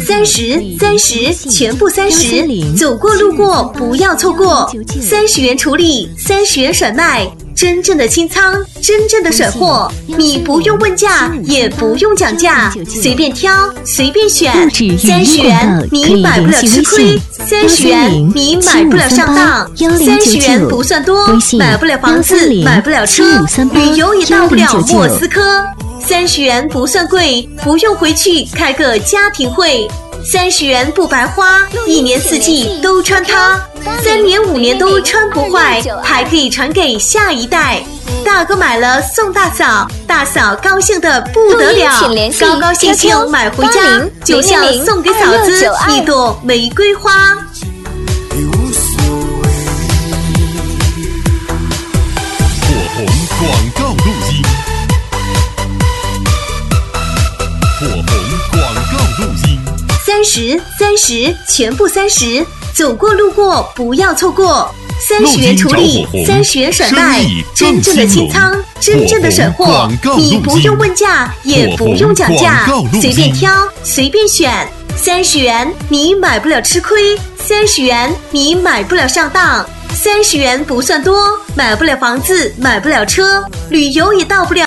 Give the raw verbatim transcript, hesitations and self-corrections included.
三十三十全部三十，走过路过不要错过，三十元处理，三十元甩卖。真正的清仓，真正的甩货，你不用问价，也不用讲价，随便挑，随便选。三十元你买不了吃亏，三十元你买不了上当，三十元不算多，买不了房子，买不了车，旅游也到不了莫斯科。三十元不算贵，不用回去开个家庭会。三十元不白花，一年四季都穿它，三年五年都穿不坏，还可以传给下一代。大哥买了送大嫂，大嫂高兴的不得了，高高兴兴买回家，就像送给嫂子一朵玫瑰花。 火红广告录音，火红广告录音。 三十三十全部三十，走过路过不要错过。三十元处理，三十元甩卖，真正的清仓，真正的甩货，你不用问价，也不用讲价，随便挑，随便选。三十元你买不了吃亏，三十元你买不了上当，三十元不算多，买不了房子，买不了车，旅游也到不了